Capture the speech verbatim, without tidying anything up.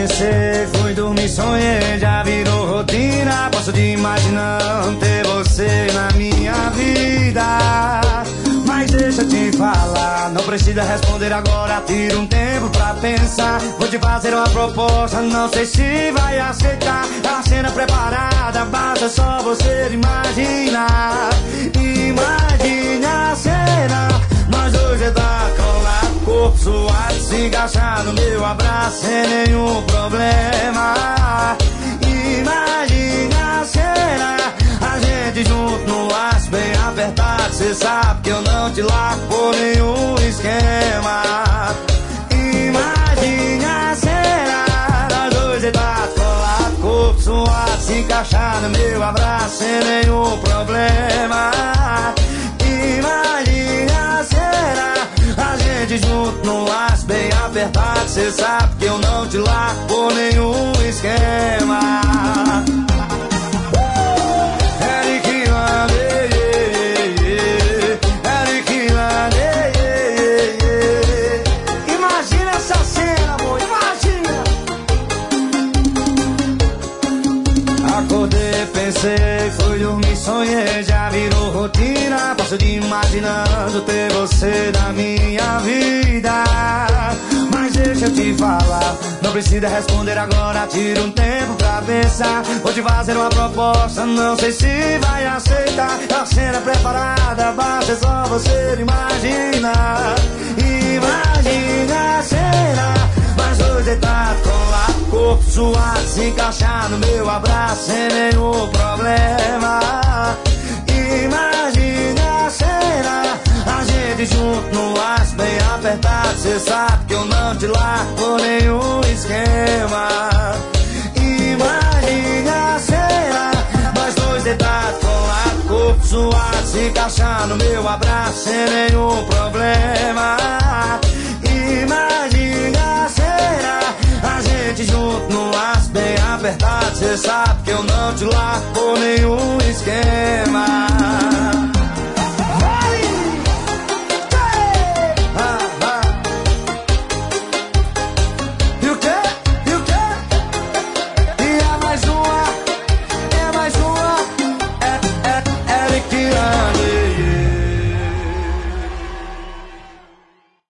pensei, fui dormir, sonhei, já virou rotina. Posso de imaginar ter você na minha vida. Mas deixa eu te falar, não precisa responder agora, tira um tempo pra pensar. Vou te fazer uma proposta, não sei se vai aceitar. A cena preparada, basta só você imaginar. Imagine a cena, nós dois deitados colado, corpo suado, se encaixar no meu abraço sem nenhum problema. Imagine a cena, a gente junto no laço bem apertado. Cê sabe que eu não te largo por nenhum esquema. Imagine a cena, nós dois deitados colados, corpo suado, se encaixar no meu abraço sem nenhum problema. Imagine a cena, a gente junto no laço bem apertado. Cê sabe que eu não te largo por nenhum esquema. Eric Lane, Eric Lane. Imagina essa cena, amor, imagina. Acordei, pensei, fui dormir, sonhei, já virou rotina. Passo de imaginando ter você na minha vida. Mas deixa eu te falar, não precisa responder agora, tira um tempo pra pensar. Vou te fazer uma proposta, não sei se vai aceitar. A cena preparada, basta só você imaginar. Imagina a cena, nós dois deitados colados, corpo suado, se encaixar no meu abraço sem nenhum problema. Imagina a cena, a gente junto no laço bem apertado. Cê sabe que eu não te largo por nenhum esquema. Imagina a cena, nós dois deitados colados, corpo suado, se encaixar no meu abraço sem nenhum problema. Imagina a cena, a gente junto no laço bem apertado. Cê sabe que eu não te largo por nenhum esquema.